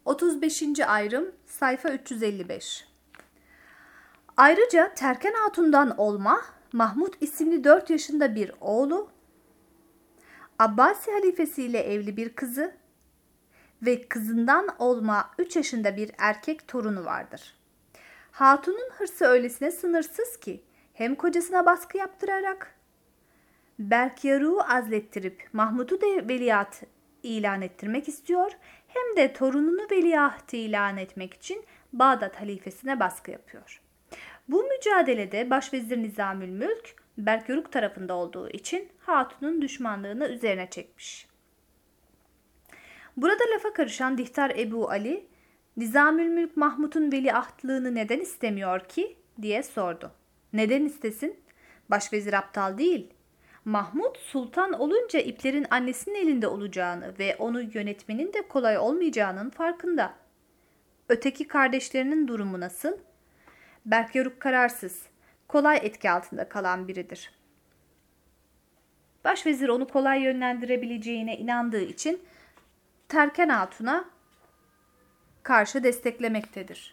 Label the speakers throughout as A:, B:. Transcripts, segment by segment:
A: 35. ayrım sayfa 355. Ayrıca Terken Hatun'dan olma Mahmud isimli 4 yaşında bir oğlu, Abbasi halifesi ile evli bir kızı ve kızından olma 3 yaşında bir erkek torunu vardır. Hatun'un hırsı öylesine sınırsız ki hem kocasına baskı yaptırarak Berkyaruk'u azlettirip Mahmud'u da veliaht ilan ettirmek istiyor, hem de torununu veliaht ilan etmek için Bağdat halifesine baskı yapıyor. Bu mücadelede Başvezir Nizamülmülk Berkyaruk tarafında olduğu için Hatun'un düşmanlığını üzerine çekmiş. Burada lafa karışan Dihtar Ebu Ali, Nizamülmülk Mahmud'un veliahtlığını neden istemiyor ki diye sordu. Neden istesin? Başvezir aptal değil. Mahmud sultan olunca iplerin annesinin elinde olacağını ve onu yönetmenin de kolay olmayacağının farkında. Öteki kardeşlerinin durumu nasıl? Berkyaruk kararsız, kolay etki altında kalan biridir. Başvezir onu kolay yönlendirebileceğine inandığı için Terken Hatun'a karşı desteklemektedir.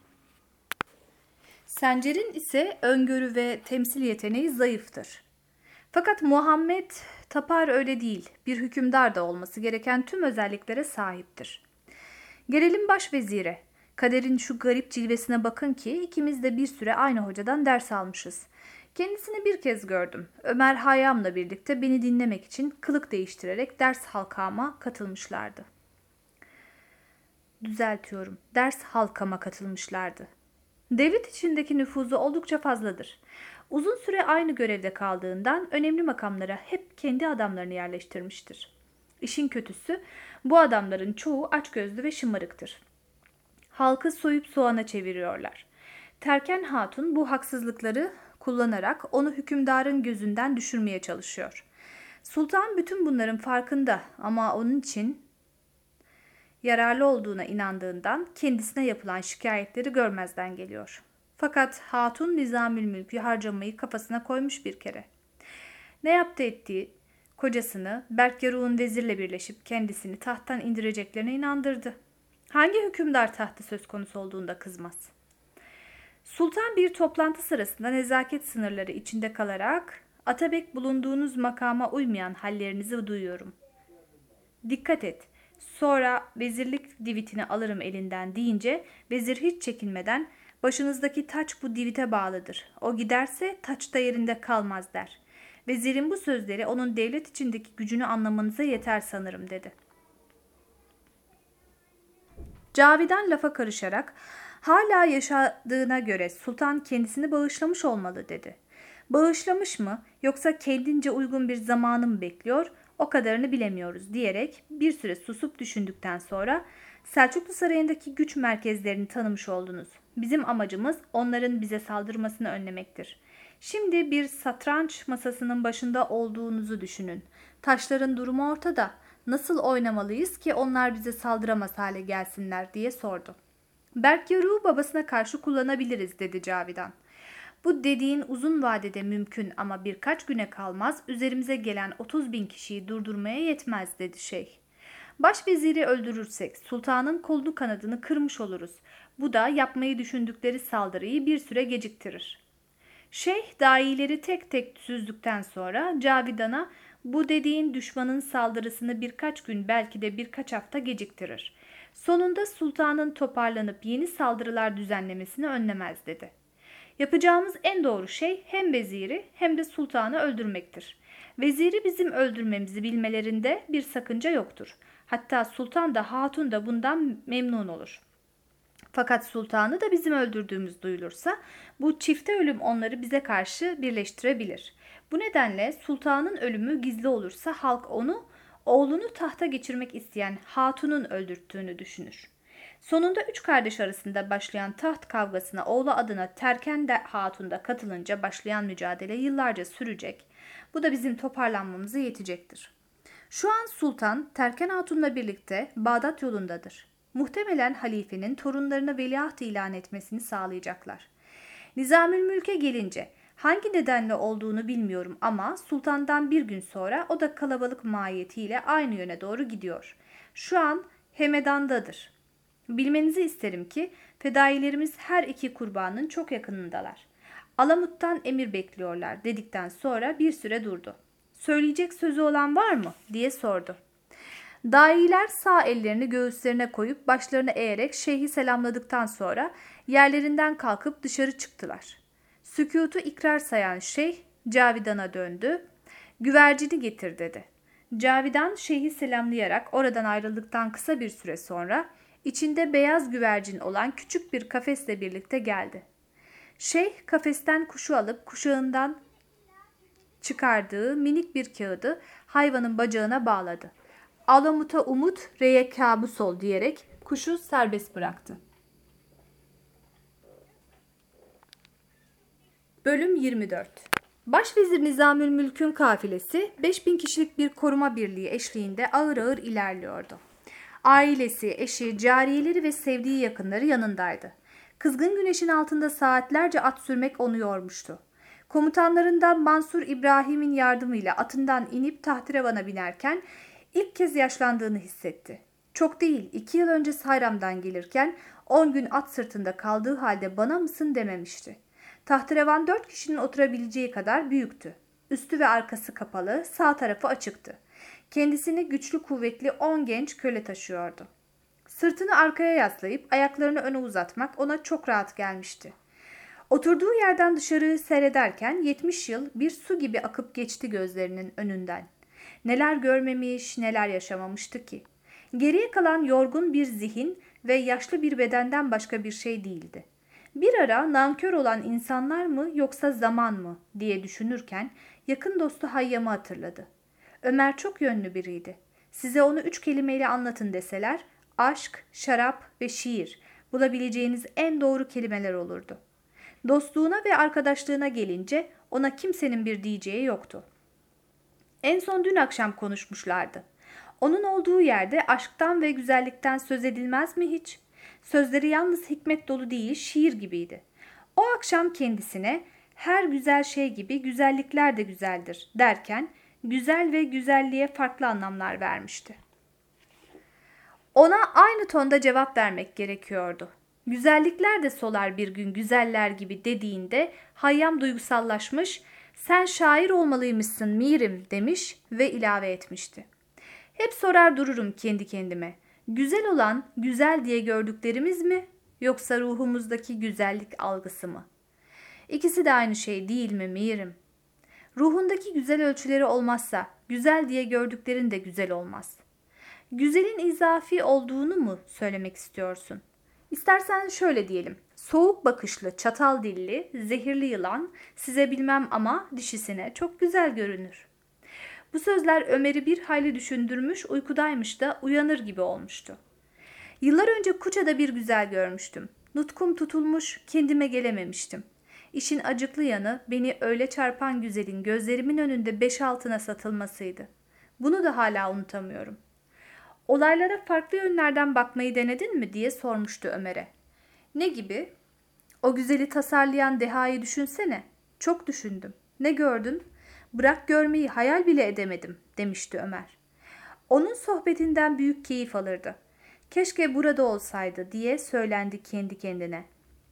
A: Sencer'in ise öngörü ve temsil yeteneği zayıftır. Fakat Muhammed Tapar öyle değil, bir hükümdar da olması gereken tüm özelliklere sahiptir. Gelelim başvezire. Kaderin şu garip cilvesine bakın ki ikimiz de bir süre aynı hocadan ders almışız. Kendisini bir kez gördüm. Ömer Hayyam'la birlikte beni dinlemek için kılık değiştirerek ders halkama katılmışlardı. Ders halkama katılmışlardı. Devlet içindeki nüfuzu oldukça fazladır. Uzun süre aynı görevde kaldığından önemli makamlara hep kendi adamlarını yerleştirmiştir. İşin kötüsü bu adamların çoğu açgözlü ve şımarıktır. Halkı soyup soğana çeviriyorlar. Terken Hatun bu haksızlıkları kullanarak onu hükümdarın gözünden düşürmeye çalışıyor. Sultan bütün bunların farkında ama onun için yararlı olduğuna inandığından kendisine yapılan şikayetleri görmezden geliyor. Fakat Hatun Nizamülmülk'ü harcamayı kafasına koymuş bir kere. Ne yaptı ettiği kocasını Berkyaruk'un vezirle birleşip kendisini tahttan indireceklerine inandırdı. Hangi hükümdar tahtı söz konusu olduğunda kızmaz? Sultan bir toplantı sırasında nezaket sınırları içinde kalarak "Atabek, bulunduğunuz makama uymayan hallerinizi duyuyorum. Dikkat et. Sonra vezirlik divitini alırım elinden" deyince vezir hiç çekinmeden "Başınızdaki taç bu divite bağlıdır. O giderse taç da yerinde kalmaz" der. Vezirin bu sözleri onun devlet içindeki gücünü anlamanıza yeter sanırım dedi. Cavidan lafa karışarak "Hala yaşadığına göre sultan kendisini bağışlamış olmalı" dedi. "Bağışlamış mı yoksa kendince uygun bir zamanı mı bekliyor? O kadarını bilemiyoruz" diyerek bir süre susup düşündükten sonra "Selçuklu Sarayı'ndaki güç merkezlerini tanımış oldunuz. Bizim amacımız onların bize saldırmasını önlemektir. Şimdi bir satranç masasının başında olduğunuzu düşünün. Taşların durumu ortada. Nasıl oynamalıyız ki onlar bize saldıramaz hale gelsinler" diye sordu. "Berkyaruk'u babasına karşı kullanabiliriz" dedi Cavidan. "Bu dediğin uzun vadede mümkün ama birkaç güne kalmaz üzerimize gelen 30.000 kişiyi durdurmaya yetmez" dedi şeyh. "Başveziri öldürürsek sultanın kolunu kanadını kırmış oluruz. Bu da yapmayı düşündükleri saldırıyı bir süre geciktirir." Şeyh dahileri tek tek süzdükten sonra Cavidan'a "Bu dediğin düşmanın saldırısını birkaç gün belki de birkaç hafta geciktirir. Sonunda sultanın toparlanıp yeni saldırılar düzenlemesini önlemez" dedi. "Yapacağımız en doğru şey hem veziri hem de sultanı öldürmektir. Veziri bizim öldürmemizi bilmelerinde bir sakınca yoktur. Hatta sultan da hatun da bundan memnun olur. Fakat sultanı da bizim öldürdüğümüz duyulursa bu çifte ölüm onları bize karşı birleştirebilir. Bu nedenle sultanın ölümü gizli olursa halk onu oğlunu tahta geçirmek isteyen hatunun öldürttüğünü düşünür. Sonunda 3 kardeş arasında başlayan taht kavgasına oğlu adına Terken de Hatun da katılınca başlayan mücadele yıllarca sürecek. Bu da bizim toparlanmamıza yetecektir. Şu an sultan Terken Hatun'la birlikte Bağdat yolundadır. Muhtemelen halifenin torunlarına veliaht ilan etmesini sağlayacaklar. Nizamülmülk'e gelince hangi nedenle olduğunu bilmiyorum ama sultandan bir gün sonra o da kalabalık mahiyetiyle aynı yöne doğru gidiyor. Şu an Hemedan'dadır. Bilmenizi isterim ki fedailerimiz her iki kurbanın çok yakınındalar. Alamut'tan emir bekliyorlar dedikten sonra bir süre durdu. Söyleyecek sözü olan var mı diye sordu. Dahiler sağ ellerini göğüslerine koyup başlarını eğerek şeyhi selamladıktan sonra yerlerinden kalkıp dışarı çıktılar. Sükutu ikrar sayan şeyh Cavidan'a döndü. Güvercini getir dedi. Cavidan şeyhi selamlayarak oradan ayrıldıktan kısa bir süre sonra içinde beyaz güvercin olan küçük bir kafesle birlikte geldi. Şeyh kafesten kuşu alıp kuşağından çıkardığı minik bir kağıdı hayvanın bacağına bağladı. Alamut'a umut, reye kabus ol diyerek kuşu serbest bıraktı. Bölüm 24. Başvezir Nizamülmülk'ün kafilesi 5000 kişilik bir koruma birliği eşliğinde ağır ağır ilerliyordu. Ailesi, eşi, cariyeleri ve sevdiği yakınları yanındaydı. Kızgın güneşin altında saatlerce at sürmek onu yormuştu. Komutanlarından Mansur İbrahim'in yardımıyla atından inip tahterevan'a binerken ilk kez yaşlandığını hissetti. Çok değil, 2 yıl önce Sayram'dan gelirken 10 gün at sırtında kaldığı halde bana mısın dememişti. Tahterevan 4 kişinin oturabileceği kadar büyüktü. Üstü ve arkası kapalı, sağ tarafı açıktı. Kendisini güçlü kuvvetli 10 genç köle taşıyordu. Sırtını arkaya yaslayıp ayaklarını öne uzatmak ona çok rahat gelmişti. Oturduğu yerden dışarıyı seyrederken 70 yıl bir su gibi akıp geçti gözlerinin önünden. Neler görmemiş, neler yaşamamıştı ki. Geriye kalan yorgun bir zihin ve yaşlı bir bedenden başka bir şey değildi. Bir ara nankör olan insanlar mı yoksa zaman mı diye düşünürken yakın dostu Hayyam'ı hatırladı. Ömer çok yönlü biriydi. Size onu 3 kelimeyle anlatın deseler, aşk, şarap ve şiir bulabileceğiniz en doğru kelimeler olurdu. Dostluğuna ve arkadaşlığına gelince ona kimsenin bir diyeceği yoktu. En son dün akşam konuşmuşlardı. Onun olduğu yerde aşktan ve güzellikten söz edilmez mi hiç? Sözleri yalnız hikmet dolu değil, şiir gibiydi. O akşam kendisine her güzel şey gibi güzellikler de güzeldir derken güzel ve güzelliğe farklı anlamlar vermişti. Ona aynı tonda cevap vermek gerekiyordu. Güzellikler de solar bir gün güzeller gibi dediğinde Hayyam duygusallaşmış, sen şair olmalıymışsın Mirim demiş ve ilave etmişti. Hep sorar dururum kendi kendime. Güzel olan güzel diye gördüklerimiz mi yoksa ruhumuzdaki güzellik algısı mı? İkisi de aynı şey değil mi Mirim? Ruhundaki güzel ölçüleri olmazsa güzel diye gördüklerin de güzel olmaz. Güzelin izafi olduğunu mu söylemek istiyorsun? İstersen şöyle diyelim. Soğuk bakışlı, çatal dilli, zehirli yılan size bilmem ama dişisine çok güzel görünür. Bu sözler Ömer'i bir hayli düşündürmüş, uykudaymış da uyanır gibi olmuştu. Yıllar önce Kuça'da bir güzel görmüştüm. Nutkum tutulmuş, kendime gelememiştim. İşin acıklı yanı beni öyle çarpan güzelin gözlerimin önünde 5 altına satılmasıydı. Bunu da hala unutamıyorum. Olaylara farklı yönlerden bakmayı denedin mi diye sormuştu Ömer'e. Ne gibi? O güzeli tasarlayan dehayı düşünsene. Çok düşündüm. Ne gördün? Bırak görmeyi hayal bile edemedim demişti Ömer. Onun sohbetinden büyük keyif alırdı. Keşke burada olsaydı diye söylendi kendi kendine.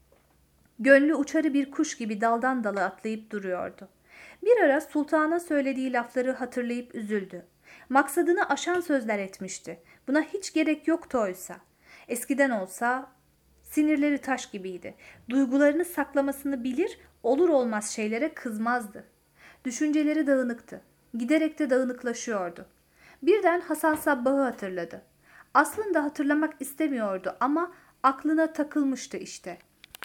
A: Gönlü uçarı bir kuş gibi daldan dala atlayıp duruyordu. Bir ara sultana söylediği lafları hatırlayıp üzüldü. Maksadını aşan sözler etmişti. Buna hiç gerek yoktu oysa. Eskiden olsa sinirleri taş gibiydi. Duygularını saklamasını bilir, olur olmaz şeylere kızmazdı. Düşünceleri dağınıktı. Giderek de dağınıklaşıyordu. Birden Hasan Sabbah'ı hatırladı. Aslında hatırlamak istemiyordu ama aklına takılmıştı işte.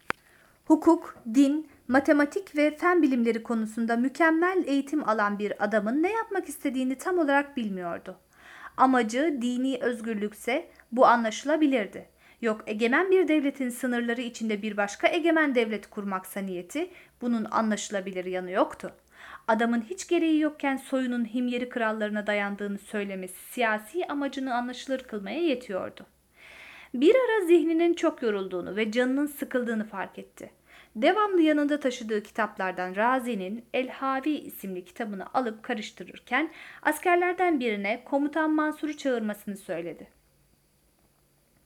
A: Hukuk, din, matematik ve fen bilimleri konusunda mükemmel eğitim alan bir adamın ne yapmak istediğini tam olarak bilmiyordu. Amacı dini özgürlükse bu anlaşılabilirdi. Yok egemen bir devletin sınırları içinde bir başka egemen devlet kurmaksa niyeti, bunun anlaşılabilir yanı yoktu. Adamın hiç gereği yokken soyunun himyeri krallarına dayandığını söylemesi siyasi amacını anlaşılır kılmaya yetiyordu. Bir ara zihninin çok yorulduğunu ve canının sıkıldığını fark etti. Devamlı yanında taşıdığı kitaplardan Razi'nin El-Havi isimli kitabını alıp karıştırırken askerlerden birine komutan Mansur'u çağırmasını söyledi.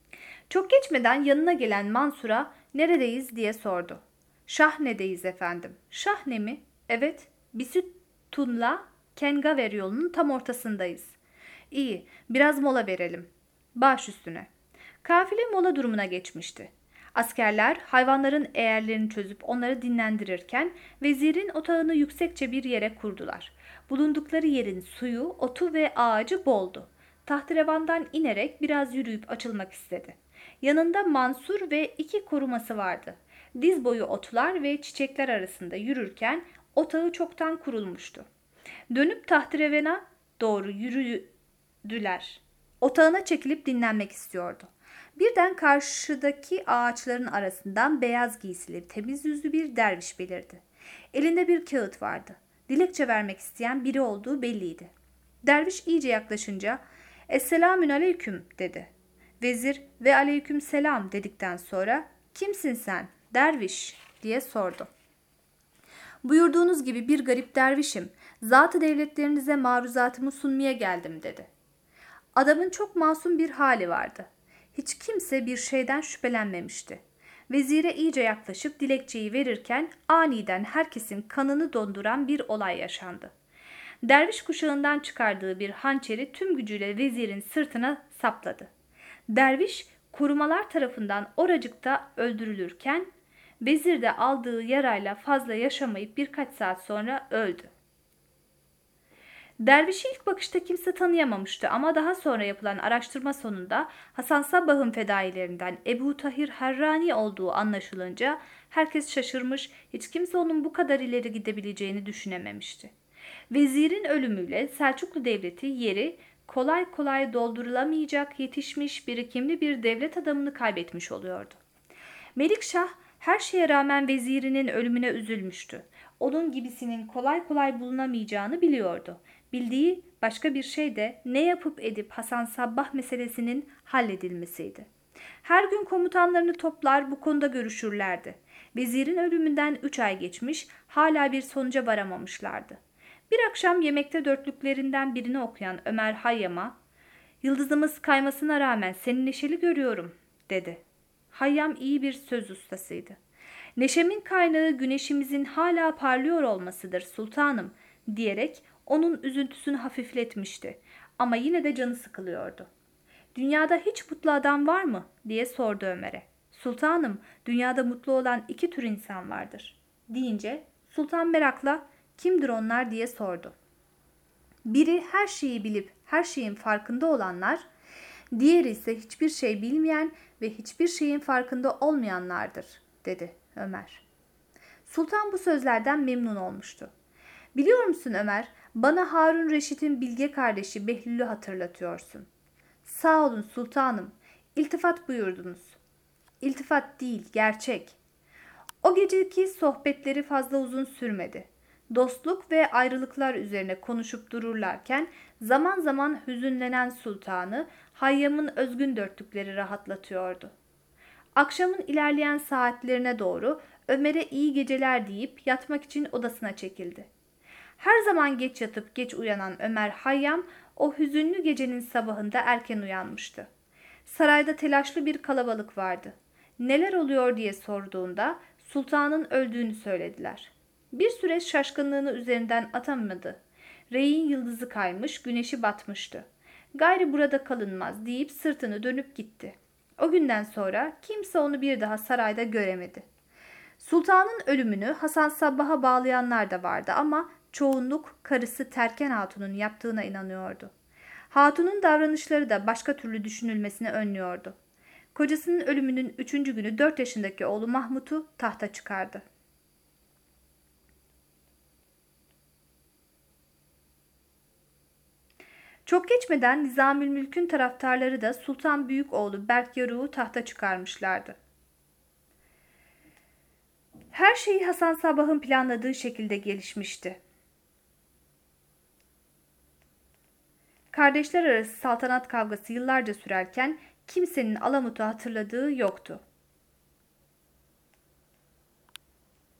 A: Çok geçmeden yanına gelen Mansur'a neredeyiz diye sordu. Şahne'deyiz efendim. Şahne mi? Evet, Bisütun'la Kengaver yolunun tam ortasındayız. İyi, biraz mola verelim. Baş üstüne. Kafile mola durumuna geçmişti. Askerler hayvanların eğerlerini çözüp onları dinlendirirken vezirin otağını yüksekçe bir yere kurdular. Bulundukları yerin suyu, otu ve ağacı boldu. Tahterevandan inerek biraz yürüyüp açılmak istedi. Yanında Mansur ve 2 koruması vardı. Diz boyu otlar ve çiçekler arasında yürürken otağı çoktan kurulmuştu. Dönüp tahterevana doğru yürüdüler. Otağına çekilip dinlenmek istiyordu. Birden karşıdaki ağaçların arasından beyaz giysili, temiz yüzlü bir derviş belirdi. Elinde bir kağıt vardı. Dilekçe vermek isteyen biri olduğu belliydi. Derviş iyice yaklaşınca "Esselamün aleyküm" dedi. Vezir "Ve aleyküm selam" dedikten sonra "Kimsin sen, derviş?" diye sordu. "Buyurduğunuz gibi bir garip dervişim. Zat-ı devletlerinize maruzatımı sunmaya geldim" dedi. Adamın çok masum bir hali vardı. Hiç kimse bir şeyden şüphelenmemişti. Vezire iyice yaklaşıp dilekçeyi verirken aniden herkesin kanını donduran bir olay yaşandı. Derviş kuşağından çıkardığı bir hançeri tüm gücüyle vezirin sırtına sapladı. Derviş korumalar tarafından oracıkta öldürülürken vezir de aldığı yarayla fazla yaşamayıp birkaç saat sonra öldü. Dervişi ilk bakışta kimse tanıyamamıştı ama daha sonra yapılan araştırma sonunda Hasan Sabbah'ın fedailerinden Ebu Tahir Harrani olduğu anlaşılınca herkes şaşırmış, hiç kimse onun bu kadar ileri gidebileceğini düşünememişti. Vezirin ölümüyle Selçuklu Devleti yeri kolay kolay doldurulamayacak yetişmiş birikimli bir devlet adamını kaybetmiş oluyordu. Melikşah her şeye rağmen vezirinin ölümüne üzülmüştü. Onun gibisinin kolay kolay bulunamayacağını biliyordu. Bildiği başka bir şey de ne yapıp edip Hasan Sabbah meselesinin halledilmesiydi. Her gün komutanlarını toplar bu konuda görüşürlerdi. Vezirin ölümünden 3 ay geçmiş, hala bir sonuca varamamışlardı. Bir akşam yemekte dörtlüklerinden birini okuyan Ömer Hayyam'a "Yıldızımız kaymasına rağmen seni neşeli görüyorum" dedi. Hayyam iyi bir söz ustasıydı. "Neşemin kaynağı güneşimizin hala parlıyor olmasıdır sultanım" diyerek onun üzüntüsünü hafifletmişti. Ama yine de canı sıkılıyordu. "Dünyada hiç mutlu adam var mı?" diye sordu Ömer'e. "Sultanım, dünyada mutlu olan 2 tür insan vardır" deyince sultan merakla "Kimdir onlar?" diye sordu. "Biri her şeyi bilip her şeyin farkında olanlar, diğeri ise hiçbir şey bilmeyen ve hiçbir şeyin farkında olmayanlardır" dedi Ömer. Sultan bu sözlerden memnun olmuştu. "Biliyor musun Ömer, bana Harun Reşit'in bilge kardeşi Behlül'ü hatırlatıyorsun." "Sağ olun sultanım, iltifat buyurdunuz." "İltifat değil, gerçek." O geceki sohbetleri fazla uzun sürmedi. Dostluk ve ayrılıklar üzerine konuşup dururlarken zaman zaman hüzünlenen sultanı Hayyam'ın özgün dörtlükleri rahatlatıyordu. Akşamın ilerleyen saatlerine doğru Ömer'e iyi geceler deyip yatmak için odasına çekildi. Her zaman geç yatıp geç uyanan Ömer Hayyam o hüzünlü gecenin sabahında erken uyanmıştı. Sarayda telaşlı bir kalabalık vardı. Neler oluyor diye sorduğunda sultanın öldüğünü söylediler. Bir süre şaşkınlığını üzerinden atamadı. Reyin yıldızı kaymış, güneşi batmıştı. "Gayrı burada kalınmaz" deyip sırtını dönüp gitti. O günden sonra kimse onu bir daha sarayda göremedi. Sultanın ölümünü Hasan Sabbah'a bağlayanlar da vardı ama çoğunluk karısı Terken Hatun'un yaptığına inanıyordu. Hatun'un davranışları da başka türlü düşünülmesini önlüyordu. Kocasının ölümünün 3. günü 4 yaşındaki oğlu Mahmut'u tahta çıkardı. Çok geçmeden Nizamülmülk'ün taraftarları da Sultan Büyükoğlu Berkyaruk'u tahta çıkarmışlardı. Her şey Hasan Sabbah'ın planladığı şekilde gelişmişti. Kardeşler arası saltanat kavgası yıllarca sürerken kimsenin Alamut'u hatırladığı yoktu.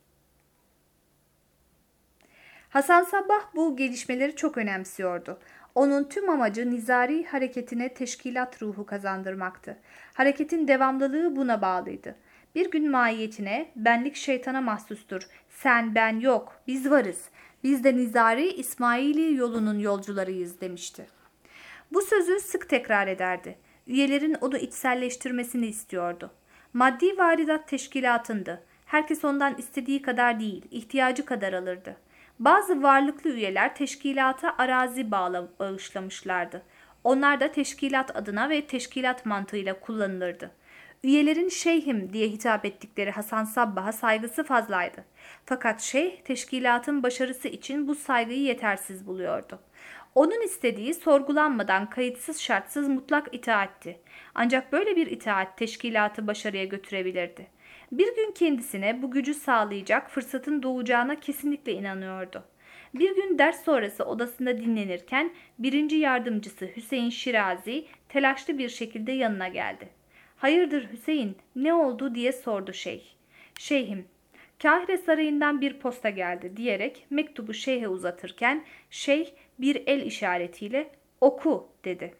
A: Hasan Sabbah bu gelişmeleri çok önemsiyordu. Onun tüm amacı nizari hareketine teşkilat ruhu kazandırmaktı. Hareketin devamlılığı buna bağlıydı. Bir gün mahiyetine benlik şeytana mahsustur. Sen ben yok, biz varız. Biz de nizari İsmaili yolunun yolcularıyız demişti. Bu sözü sık tekrar ederdi. Üyelerin onu içselleştirmesini istiyordu. Maddi varidat teşkilatındı. Herkes ondan istediği kadar değil, ihtiyacı kadar alırdı. Bazı varlıklı üyeler teşkilata arazi bağışlamışlardı. Onlar da teşkilat adına ve teşkilat mantığıyla kullanılırdı. Üyelerin şeyhim diye hitap ettikleri Hasan Sabbah'a saygısı fazlaydı. Fakat şeyh teşkilatın başarısı için bu saygıyı yetersiz buluyordu. Onun istediği sorgulanmadan kayıtsız şartsız mutlak itaatti. Ancak böyle bir itaat teşkilatı başarıya götürebilirdi. Bir gün kendisine bu gücü sağlayacak fırsatın doğacağına kesinlikle inanıyordu. Bir gün ders sonrası odasında dinlenirken birinci yardımcısı Hüseyin Şirazi telaşlı bir şekilde yanına geldi. "Hayırdır Hüseyin, ne oldu?" diye sordu şeyh. "Şeyhim, Kahire Sarayı'ndan bir posta geldi" diyerek mektubu şeyhe uzatırken şeyh bir el işaretiyle "Oku" dedi.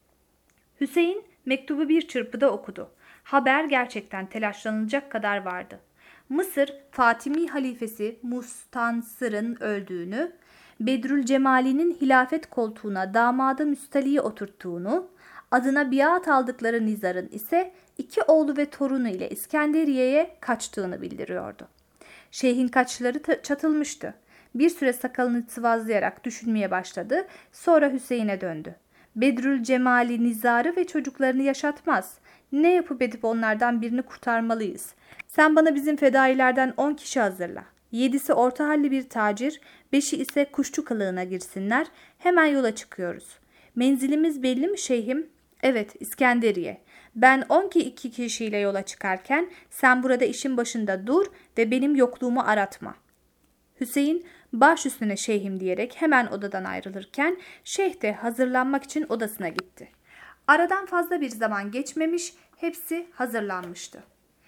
A: Hüseyin mektubu bir çırpıda okudu. Haber gerçekten telaşlanılacak kadar vardı. Mısır Fatimi halifesi Mustansır'ın öldüğünü, Bedrülcemali'nin hilafet koltuğuna damadı Müstali'yi oturttuğunu, adına biat aldıkları Nizar'ın ise 2 oğlu ve torunu ile İskenderiye'ye kaçtığını bildiriyordu. Şeyhin kaşları çatılmıştı. Bir süre sakalını sıvazlayarak düşünmeye başladı. Sonra Hüseyin'e döndü. Bedrülcemali Nizar'ı ve çocuklarını yaşatmaz. Ne yapıp edip onlardan birini kurtarmalıyız. Sen bana bizim fedailerden 10 kişi hazırla. 7'si orta halli bir tacir, 5'i ise kuşçu kılığına girsinler. Hemen yola çıkıyoruz. Menzilimiz belli mi şeyhim? Evet, İskenderiye. Ben 12 kişiyle yola çıkarken sen burada işin başında dur ve benim yokluğumu aratma. Hüseyin baş üstüne şeyhim diyerek hemen odadan ayrılırken şeyh de hazırlanmak için odasına gitti. Aradan fazla bir zaman geçmemiş, hepsi hazırlanmıştı.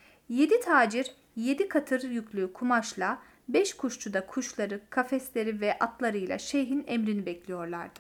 A: 7 tacir 7 katır yüklü kumaşla 5 kuşçu da kuşları, kafesleri ve atlarıyla şeyhin emrini bekliyorlardı.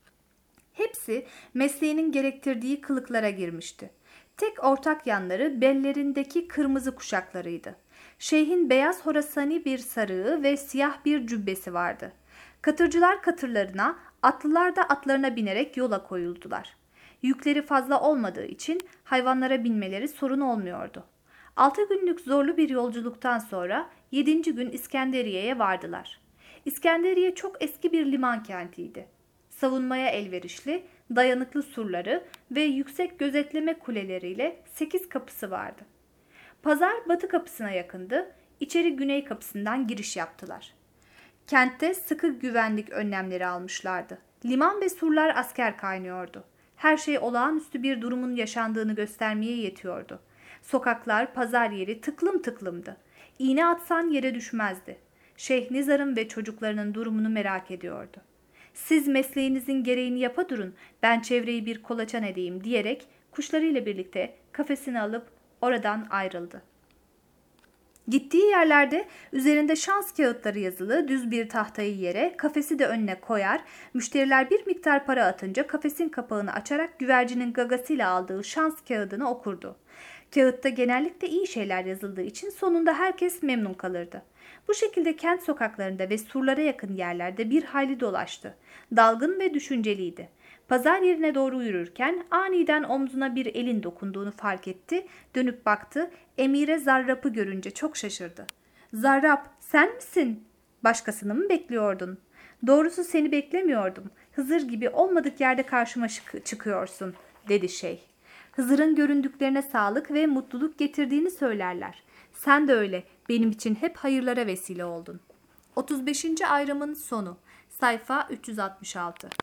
A: Hepsi mesleğinin gerektirdiği kılıklara girmişti. Tek ortak yanları bellerindeki kırmızı kuşaklarıydı. Şeyhin beyaz horasani bir sarığı ve siyah bir cübbesi vardı. Katırcılar katırlarına, atlılar da atlarına binerek yola koyuldular. Yükleri fazla olmadığı için hayvanlara binmeleri sorun olmuyordu. 6 günlük zorlu bir yolculuktan sonra 7. gün İskenderiye'ye vardılar. İskenderiye çok eski bir liman kentiydi. Savunmaya elverişli, dayanıklı surları ve yüksek gözetleme kuleleriyle 8 kapısı vardı. Pazar batı kapısına yakındı, içeri güney kapısından giriş yaptılar. Kentte sıkı güvenlik önlemleri almışlardı. Liman ve surlar asker kaynıyordu. Her şey olağanüstü bir durumun yaşandığını göstermeye yetiyordu. Sokaklar, pazar yeri tıklım tıklımdı. İğne atsan yere düşmezdi. Şeyh Nizar'ın ve çocuklarının durumunu merak ediyordu. "Siz mesleğinizin gereğini yapa durun, ben çevreyi bir kolaçan edeyim" diyerek kuşlarıyla birlikte kafesini alıp oradan ayrıldı. Gittiği yerlerde üzerinde şans kağıtları yazılı düz bir tahtayı yere, kafesi de önüne koyar, müşteriler bir miktar para atınca kafesin kapağını açarak güvercinin gagasıyla aldığı şans kağıdını okurdu. Kağıtta genellikle iyi şeyler yazıldığı için sonunda herkes memnun kalırdı. Bu şekilde kent sokaklarında ve surlara yakın yerlerde bir hayli dolaştı. Dalgın ve düşünceliydi. Pazar yerine doğru yürürken aniden omzuna bir elin dokunduğunu fark etti. Dönüp baktı. Emire Zarrab'ı görünce çok şaşırdı. "Zarrab, sen misin? Başkasını mı bekliyordun?" "Doğrusu seni beklemiyordum. Hızır gibi olmadık yerde karşıma çıkıyorsun" dedi şeyh. "Hızır'ın göründüklerine sağlık ve mutluluk getirdiğini söylerler. Sen de öyle, benim için hep hayırlara vesile oldun." 35. ayrımın sonu. Sayfa 366.